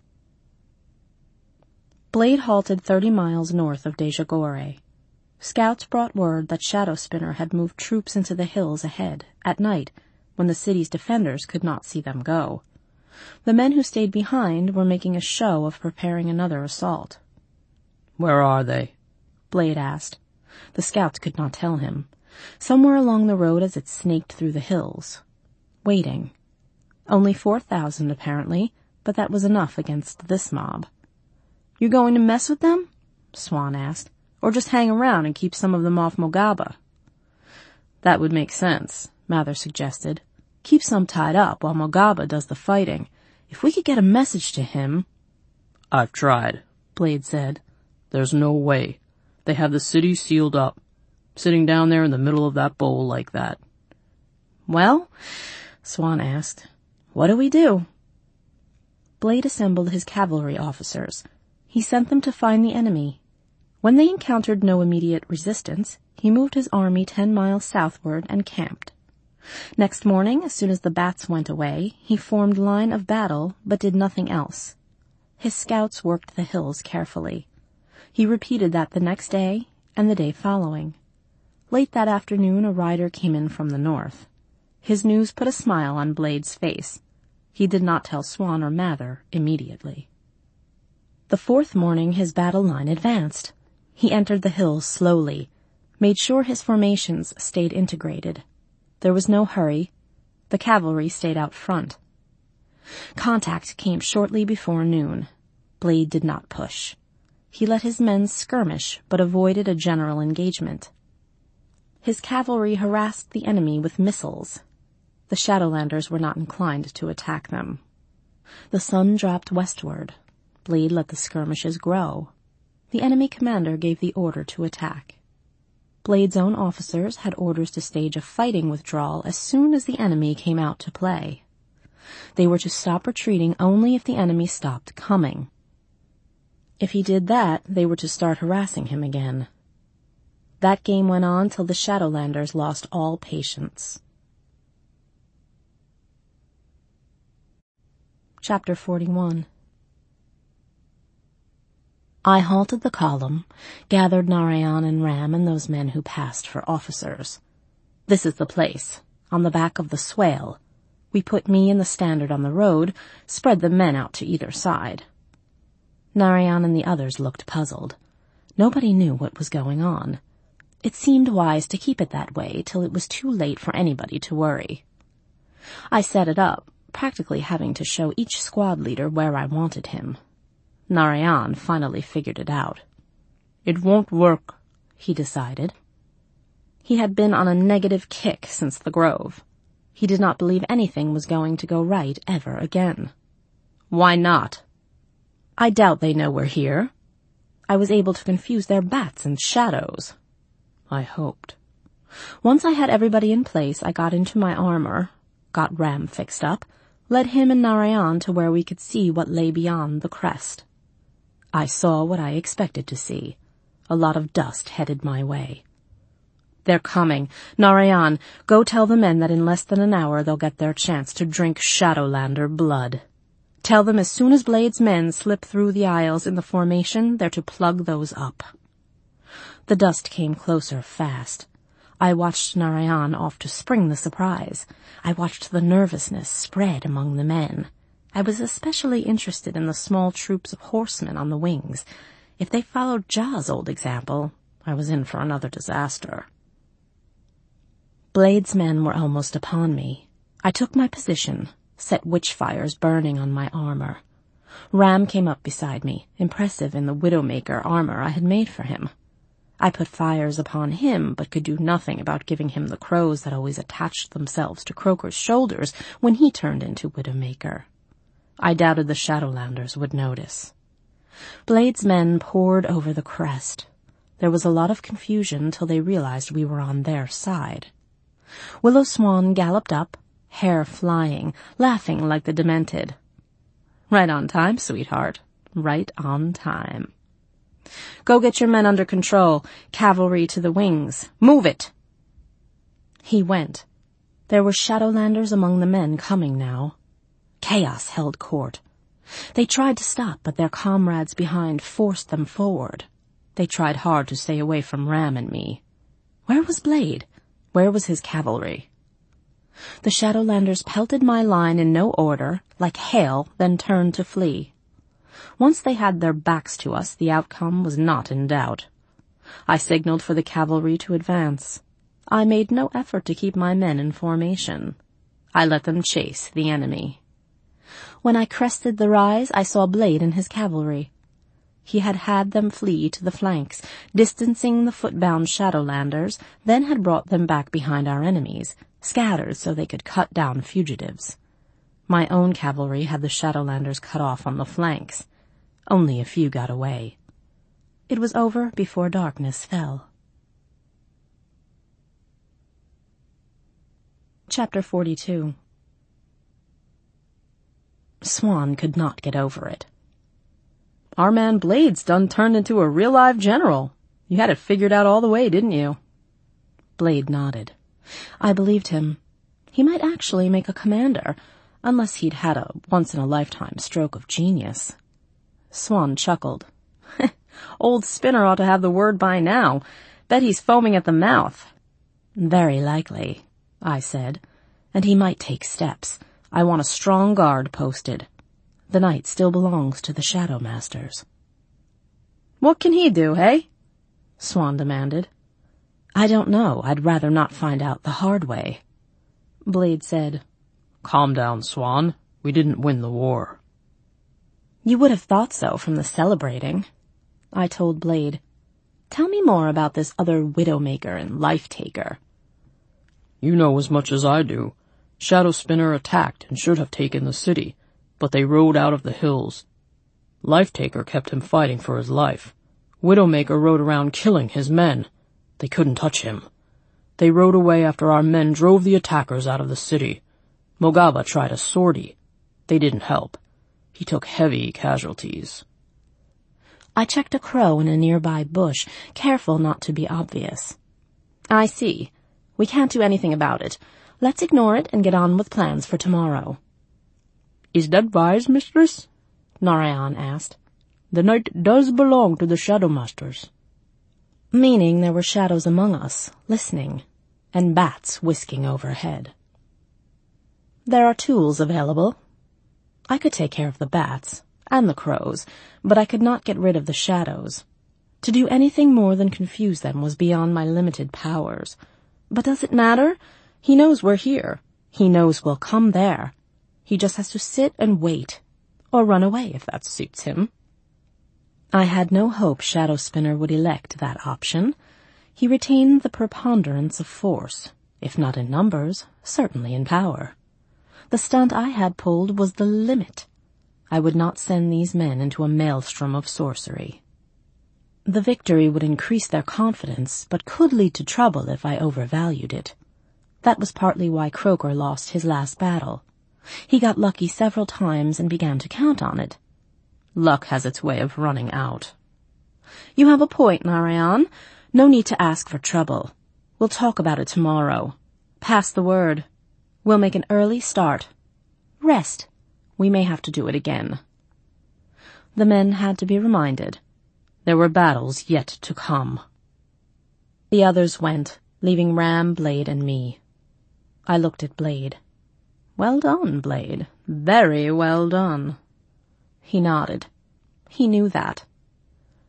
Blade halted thirty miles north of Dejagore. Scouts brought word that Shadowspinner had moved troops into the hills ahead, at night, when the city's defenders could not see them go. The men who stayed behind were making a show of preparing another assault. Where are they? Blade asked. The scouts could not tell him. Somewhere along the road as it snaked through the hills. Waiting. Only four thousand, apparently, but that was enough against this mob. You going to mess with them? Swan asked. Or just hang around and keep some of them off Mogaba? That would make sense, Mather suggested. Keep some tied up while Mogaba does the fighting. If we could get a message to him... I've tried, Blade said. There's no way. They have the city sealed up, sitting down there in the middle of that bowl like that. Well, Swan asked, what do we do? Blade assembled his cavalry officers. He sent them to find the enemy. When they encountered no immediate resistance, he moved his army ten miles southward and camped. Next morning, as soon as the bats went away, he formed line of battle, but did nothing else. His scouts worked the hills carefully. He repeated that the next day and the day following. Late that afternoon, a rider came in from the north. His news put a smile on Blade's face. He did not tell Swan or Mather immediately. The fourth morning, his battle line advanced. He entered the hills slowly, made sure his formations stayed integrated. There was no hurry. The cavalry stayed out front. Contact came shortly before noon. Blade did not push. He let his men skirmish, but avoided a general engagement. His cavalry harassed the enemy with missiles. The Shadowlanders were not inclined to attack them. The sun dropped westward. Blade let the skirmishes grow. The enemy commander gave the order to attack. Blade's own officers had orders to stage a fighting withdrawal as soon as the enemy came out to play. They were to stop retreating only if the enemy stopped coming. If he did that, they were to start harassing him again. That game went on till the Shadowlanders lost all patience. Chapter forty-one. I halted the column, gathered Narayan and Ram and those men who passed for officers. This is the place, on the back of the swale. We put me and the standard on the road, spread the men out to either side. Narayan and the others looked puzzled. Nobody knew what was going on. It seemed wise to keep it that way till it was too late for anybody to worry. I set it up, practically having to show each squad leader where I wanted him. Narayan finally figured it out. It won't work, he decided. He had been on a negative kick since the Grove. He did not believe anything was going to go right ever again. Why not? I doubt they know we're here. I was able to confuse their bats and shadows. I hoped. Once I had everybody in place, I got into my armor, got Ram fixed up, led him and Narayan to where we could see what lay beyond the crest. I saw what I expected to see. A lot of dust headed my way. They're coming. Narayan, go tell the men that in less than an hour they'll get their chance to drink Shadowlander blood. Tell them as soon as Blade's men slip through the aisles in the formation, they're to plug those up. The dust came closer fast. I watched Narayan off to spring the surprise. I watched the nervousness spread among the men. I was especially interested in the small troops of horsemen on the wings. If they followed Ja's old example, I was in for another disaster. Blade's men were almost upon me. I took my position, set witch fires burning on my armor. Ram came up beside me, impressive in the Widowmaker armor I had made for him. I put fires upon him, but could do nothing about giving him the crows that always attached themselves to Croaker's shoulders when he turned into Widowmaker. I doubted the Shadowlanders would notice. Blade's men poured over the crest. There was a lot of confusion till they realized we were on their side. Willow Swan galloped up, hair flying, laughing like the demented. Right on time, sweetheart. Right on time. Go get your men under control. Cavalry to the wings. Move it! He went. There were Shadowlanders among the men coming now. Chaos held court. They tried to stop, but their comrades behind forced them forward. They tried hard to stay away from Ram and me. Where was Blade? Where was his cavalry? The Shadowlanders pelted my line in no order, like hail, then turned to flee. Once they had their backs to us, the outcome was not in doubt. I signaled for the cavalry to advance. I made no effort to keep my men in formation. I let them chase the enemy. When I crested the rise, I saw Blade and his cavalry. He had had them flee to the flanks, distancing the footbound Shadowlanders, then had brought them back behind our enemies, scattered so they could cut down fugitives. My own cavalry had the Shadowlanders cut off on the flanks. Only a few got away. It was over before darkness fell. Chapter forty-two. Swan could not get over it. Our man Blade's done turned into a real-live general. You had it figured out all the way, didn't you? Blade nodded. I believed him. He might actually make a commander, unless he'd had a once-in-a-lifetime stroke of genius. Swan chuckled. Old Spinner ought to have the word by now. Bet he's foaming at the mouth. Very likely, I said, and he might take steps. I want a strong guard posted. The night still belongs to the Shadow Masters. What can he do, hey? Swan demanded. I don't know. I'd rather not find out the hard way. Blade said, Calm down, Swan. We didn't win the war. You would have thought so from the celebrating. I told Blade, Tell me more about this other Widowmaker and Life-Taker. You know as much as I do. Shadow Spinner attacked and should have taken the city, but they rode out of the hills. Life-Taker kept him fighting for his life. Widowmaker rode around killing his men. They couldn't touch him. They rode away after our men drove the attackers out of the city. Mogaba tried a sortie. They didn't help. He took heavy casualties. I checked a crow in a nearby bush, careful not to be obvious. I see. We can't do anything about it. Let's ignore it and get on with plans for tomorrow. Is that wise, mistress? Narayan asked. The night does belong to the Shadow Masters. Meaning there were shadows among us, listening, and bats whisking overhead. There are tools available. I could take care of the bats, and the crows, but I could not get rid of the shadows. To do anything more than confuse them was beyond my limited powers. But does it matter? He knows we're here. He knows we'll come there. He just has to sit and wait, or run away if that suits him. I had no hope Shadow Spinner would elect that option. He retained the preponderance of force, if not in numbers, certainly in power. The stunt I had pulled was the limit. I would not send these men into a maelstrom of sorcery. The victory would increase their confidence, but could lead to trouble if I overvalued it. That was partly why Croaker lost his last battle. He got lucky several times and began to count on it. Luck has its way of running out. You have a point, Narayan. No need to ask for trouble. We'll talk about it tomorrow. Pass the word. We'll make an early start. Rest. We may have to do it again. The men had to be reminded. There were battles yet to come. The others went, leaving Ram, Blade, and me. I looked at Blade. Well done, Blade. Very well done. He nodded. He knew that.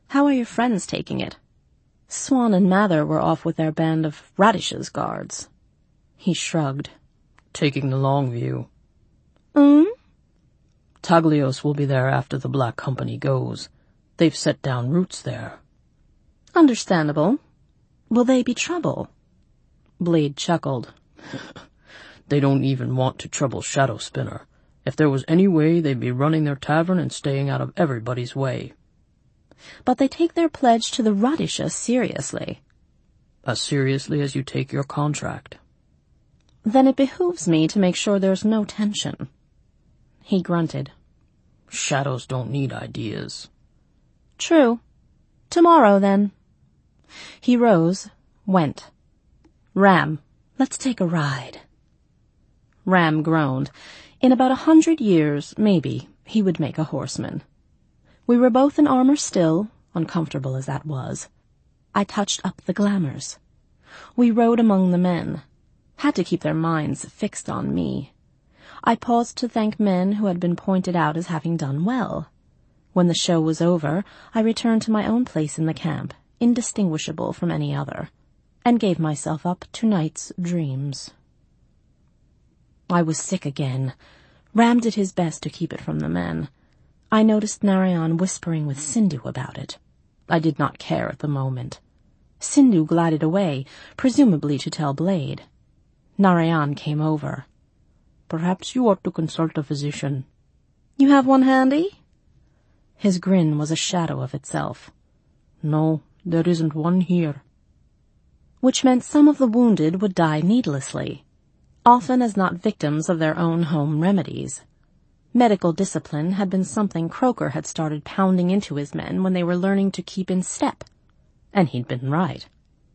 How are your friends taking it? Swan and Mather were off with their band of Radish's guards. He shrugged. Taking the long view. Hmm? Taglios will be there after the Black Company goes. They've set down roots there. Understandable. Will they be trouble? Blade chuckled. They don't even want to trouble Shadow Spinner. If there was any way, they'd be running their tavern and staying out of everybody's way. But they take their pledge to the Radisha seriously. As seriously as you take your contract. Then it behooves me to make sure there's no tension. He grunted. Shadows don't need ideas. True. Tomorrow, then. He rose, went. Ram, let's take a ride. Ram groaned. In about a hundred years, maybe, he would make a horseman. We were both in armor still, uncomfortable as that was. I touched up the glamours. We rode among the men. Had to keep their minds fixed on me. I paused to thank men who had been pointed out as having done well. When the show was over, I returned to my own place in the camp, indistinguishable from any other, and gave myself up to night's dreams. I was sick again. Ram did his best to keep it from the men. I noticed Narayan whispering with Sindhu about it. I did not care at the moment. Sindhu glided away, presumably to tell Blade. Narayan came over. Perhaps you ought to consult a physician. You have one handy? His grin was a shadow of itself. No, there isn't one here. Which meant some of the wounded would die needlessly, often as not victims of their own home remedies. Medical discipline had been something Croker had started pounding into his men when they were learning to keep in step, and he'd been right.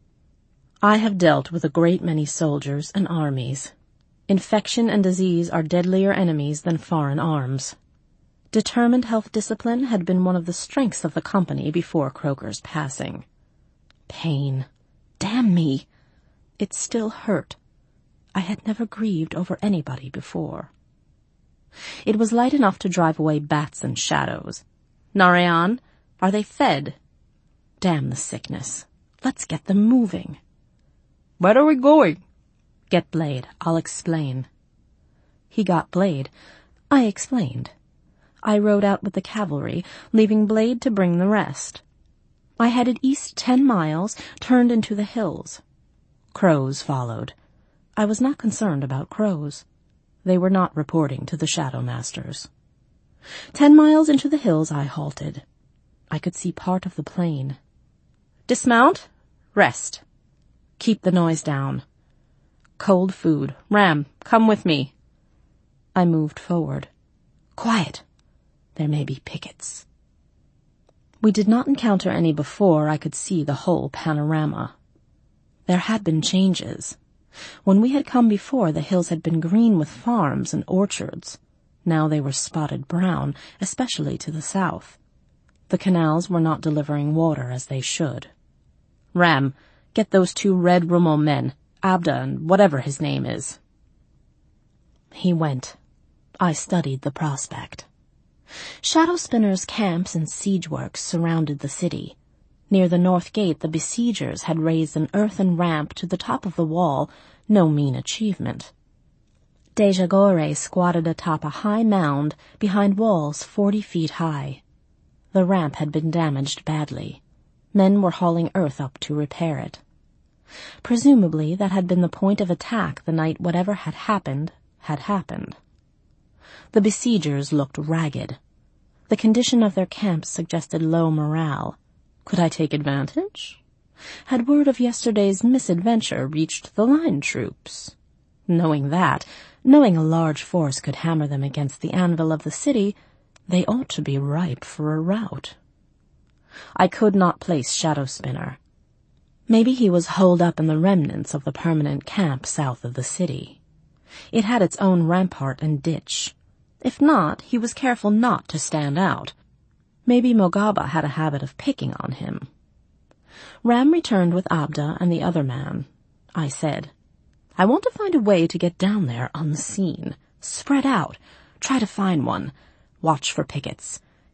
I have dealt with a great many soldiers and armies. Infection and disease are deadlier enemies than foreign arms. Determined health discipline had been one of the strengths of the company before Croker's passing. Pain. Damn me! It still hurt. I had never grieved over anybody before. It was light enough to drive away bats and shadows. Narayan, are they fed? Damn the sickness. Let's get them moving. Where are we going? Get Blade. I'll explain. He got Blade. I explained. I rode out with the cavalry, leaving Blade to bring the rest. I headed east ten miles, turned into the hills. Crows followed. I was not concerned about crows. They were not reporting to the Shadow Masters. Ten miles into the hills I halted. I could see part of the plain. Dismount. Rest. Keep the noise down. Cold food. Ram, come with me. I moved forward. Quiet. There may be pickets. We did not encounter any before I could see the whole panorama. There had been changes. When we had come before, the hills had been green with farms and orchards. Now they were spotted brown, especially to the south. The canals were not delivering water as they should. Ram, get those two red Rummel men, Abda and whatever his name is. He went. I studied the prospect. Shadow Spinner's camps and siege works surrounded the city. Near the north gate, the besiegers had raised an earthen ramp to the top of the wall, no mean achievement. Dejagore squatted atop a high mound behind walls forty feet high. The ramp had been damaged badly. Men were hauling earth up to repair it. Presumably that had been the point of attack the night whatever had happened had happened. The besiegers looked ragged. The condition of their camps suggested low morale. Could I take advantage? Had word of yesterday's misadventure reached the line troops? Knowing that, knowing a large force could hammer them against the anvil of the city, they ought to be ripe for a rout. I could not place Shadow Spinner. Maybe he was holed up in the remnants of the permanent camp south of the city. It had its own rampart and ditch. If not, he was careful not to stand out. Maybe Mogaba had a habit of picking on him. Ram returned with Abda and the other man. I said, I want to find a way to get down there unseen. Spread out. Try to find one. Watch for pickets.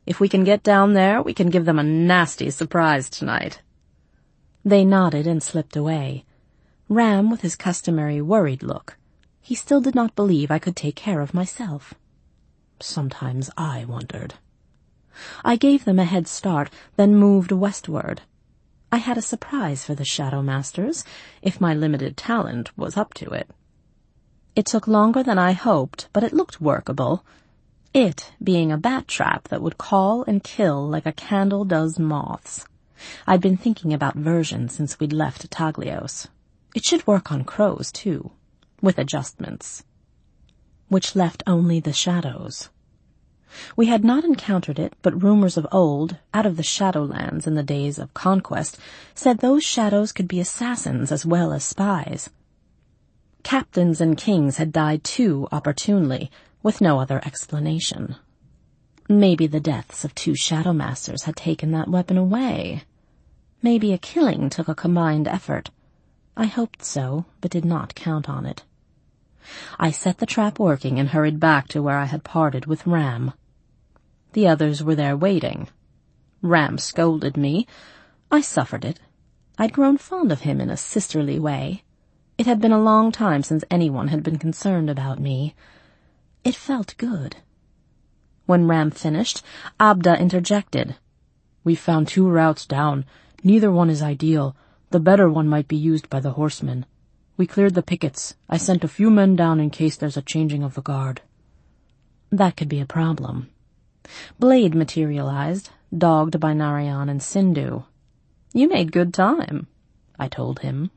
If we can get down there, we can give them a nasty surprise tonight." They nodded and slipped away. Ram with his customary worried look. He still did not believe I could take care of myself. Sometimes I wondered. I gave them a head start, then moved westward. I had a surprise for the Shadow Masters, if my limited talent was up to it. It took longer than I hoped, but it looked workable. It being a bat trap that would call and kill like a candle does moths. I'd been thinking about versions since we'd left Taglios. It should work on crows, too, with adjustments. Which left only the shadows. We had not encountered it, but rumors of old, out of the Shadowlands in the days of conquest, said those shadows could be assassins as well as spies. Captains and kings had died too opportunely, with no other explanation. Maybe the deaths of two Shadow Masters had taken that weapon away. Maybe a killing took a combined effort. I hoped so, but did not count on it. I set the trap working and hurried back to where I had parted with Ram. The others were there waiting. Ram scolded me. I suffered it. I'd grown fond of him in a sisterly way. It had been a long time since anyone had been concerned about me. It felt good. When Ram finished, Abda interjected. "We found two routes down. Neither one is ideal. The better one might be used by the horsemen. We cleared the pickets. I sent a few men down in case there's a changing of the guard." That could be a problem. Blade materialized, dogged by Narayan and Sindhu. "You made good time," I told him.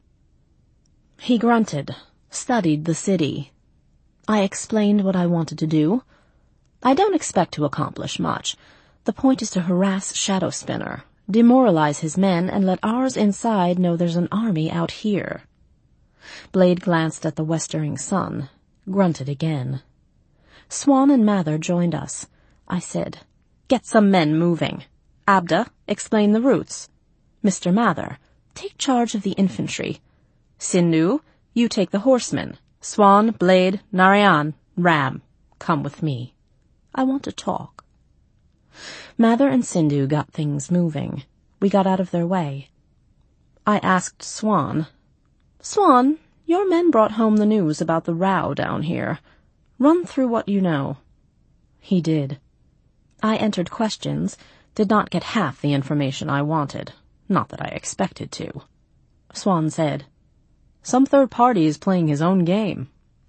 He grunted, studied the city. I explained what I wanted to do. I don't expect to accomplish much. The point is to harass Shadowspinner, demoralize his men, and let ours inside know there's an army out here. Blade glanced at the westering sun, grunted again. Swan and Mather joined us. I said, "Get some men moving. Abda, explain the routes. Mister Mather, take charge of the infantry. Sindhu, you take the horsemen. Swan, Blade, Narayan, Ram, come with me. I want to talk." Mather and Sindhu got things moving. We got out of their way. I asked Swan, "Swan, your men brought home the news about the row down here. Run through what you know." He did. I entered questions, did not get half the information I wanted, not that I expected to. Swan said, "Some third party is playing his own game."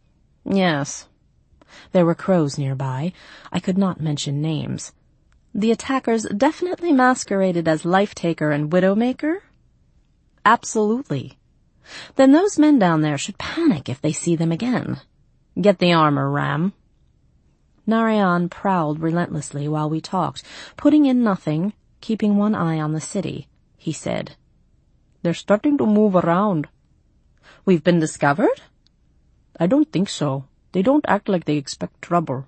Yes. There were crows nearby. I could not mention names. The attackers definitely masqueraded as Life-Taker and Widowmaker? Absolutely. Then those men down there should panic if they see them again. Get the armor, Ram. Narayan prowled relentlessly while we talked, putting in nothing, keeping one eye on the city. He said, "They're starting to move around." "We've been discovered?" "I don't think so. They don't act like they expect trouble."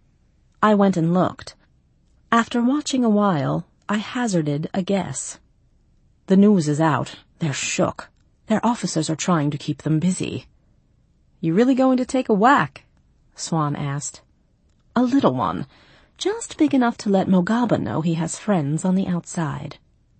I went and looked. After watching a while, I hazarded a guess. The news is out. They're shook. Their officers are trying to keep them busy. "You really going to take a whack?" Swan asked. "A little one, just big enough to let Mogaba know he has friends on the outside."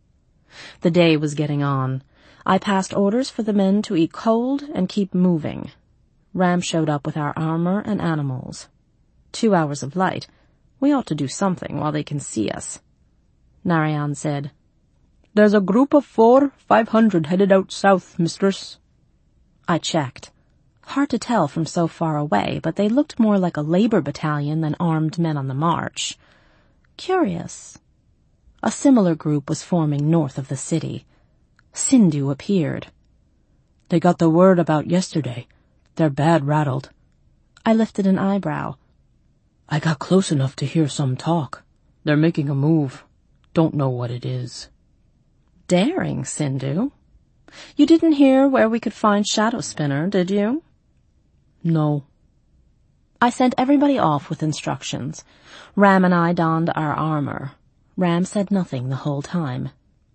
The day was getting on. I passed orders for the men to eat cold and keep moving. Ram showed up with our armor and animals. Two hours of light. We ought to do something while they can see us. Narayan said, "There's a group of four, five hundred headed out south, mistress." I checked. Hard to tell from so far away, but they looked more like a labor battalion than armed men on the march. Curious. A similar group was forming north of the city. Sindhu appeared. "They got the word about yesterday. They're bad rattled." I lifted an eyebrow. "I got close enough to hear some talk. They're making a move. Don't know what it is." Daring, Sindhu. You didn't hear where we could find Shadowspinner, did you? No. I sent everybody off with instructions. Ram and I donned our armor. Ram said nothing the whole time.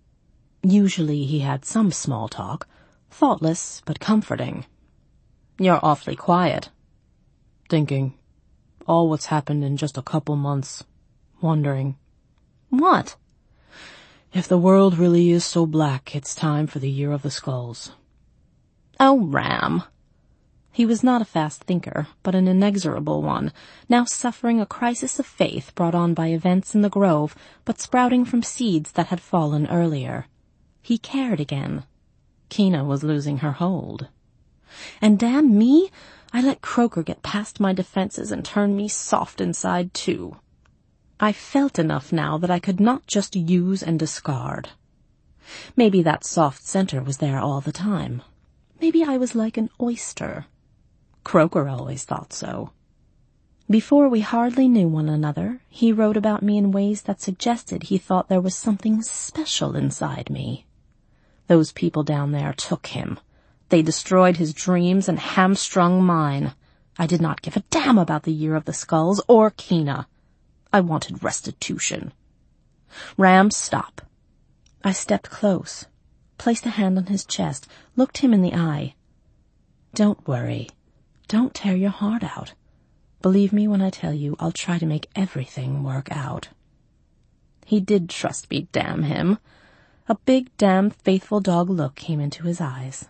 Usually he had some small talk, thoughtless but comforting. "You're awfully quiet." "Thinking. All what's happened in just a couple months. Wondering." What? If the world really is so black, it's time for the Year of the Skulls. Oh, Ram. He was not a fast thinker, but an inexorable one, now suffering a crisis of faith brought on by events in the grove, but sprouting from seeds that had fallen earlier. He cared again. Kina was losing her hold. And damn me, I let Croker get past my defenses and turn me soft inside, too. I felt enough now that I could not just use and discard. Maybe that soft center was there all the time. Maybe I was like an oyster. Croker always thought so. Before we hardly knew one another, he wrote about me in ways that suggested he thought there was something special inside me. Those people down there took him. They destroyed his dreams and hamstrung mine. I did not give a damn about the Year of the Skulls or Kina. I wanted restitution. Ram, stop. I stepped close, placed a hand on his chest, looked him in the eye. Don't worry. Don't tear your heart out. Believe me when I tell you I'll try to make everything work out. He did trust me, damn him. A big, damn faithful dog look came into his eyes.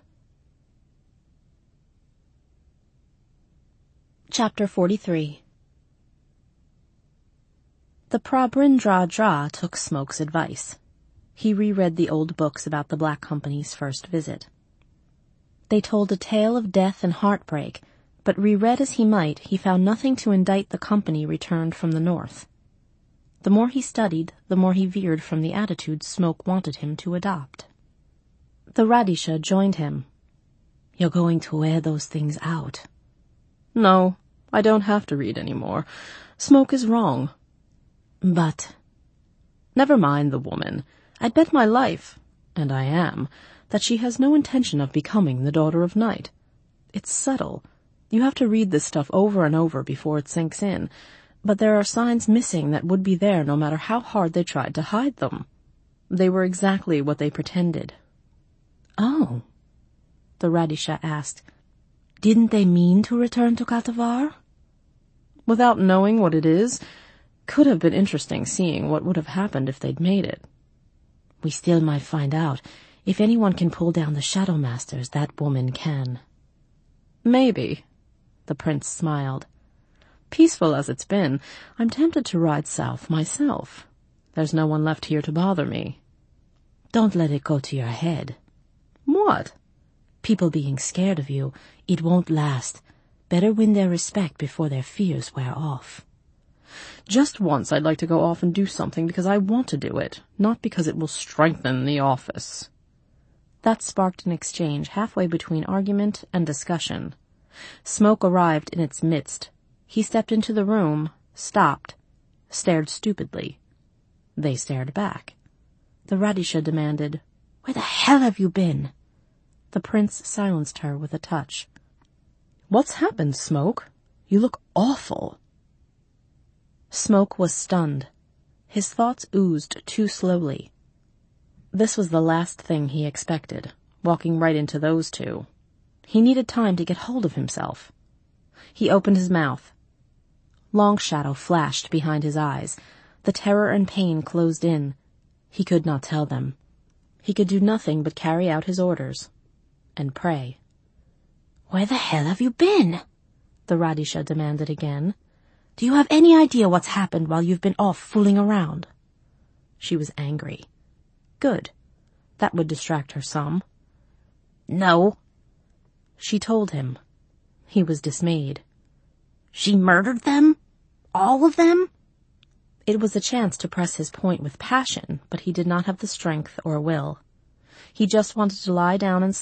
Chapter forty-three. The Prabrindra Dra took Smoke's advice. He reread the old books about the Black Company's first visit. They told a tale of death and heartbreak, but reread as he might, he found nothing to indict the company returned from the north. The more he studied, the more he veered from the attitude Smoke wanted him to adopt. The Radisha joined him. You're going to wear those things out. No, I don't have to read any more. Smoke is wrong. But... Never mind the woman. I'd bet my life, and I am, that she has no intention of becoming the daughter of Night. It's subtle. You have to read this stuff over and over before it sinks in, but there are signs missing that would be there no matter how hard they tried to hide them. They were exactly what they pretended. Oh, the Radisha asked. Didn't they mean to return to Katavar? Without knowing what it is, could have been interesting seeing what would have happened if they'd made it. We still might find out. If anyone can pull down the Shadow Masters, that woman can. Maybe. The prince smiled. Peaceful as it's been, I'm tempted to ride south myself. There's no one left here to bother me. Don't let it go to your head. What? People being scared of you. It won't last. Better win their respect before their fears wear off. Just once I'd like to go off and do something because I want to do it, not because it will strengthen the office. That sparked an exchange halfway between argument and discussion. Smoke arrived in its midst. He stepped into the room, stopped, stared stupidly. They stared back. The Radisha demanded, Where the hell have you been? The prince silenced her with a touch. What's happened, Smoke? You look awful. Smoke was stunned. His thoughts oozed too slowly. This was the last thing he expected, walking right into those two. He needed time to get hold of himself. He opened his mouth. Long shadow flashed behind his eyes. The terror and pain closed in. He could not tell them. He could do nothing but carry out his orders and pray. Where the hell have you been? The Radisha demanded again. Do you have any idea what's happened while you've been off fooling around? She was angry. Good. That would distract her some. No. She told him. He was dismayed. She murdered them? All of them? It was a chance to press his point with passion, but he did not have the strength or will. He just wanted to lie down and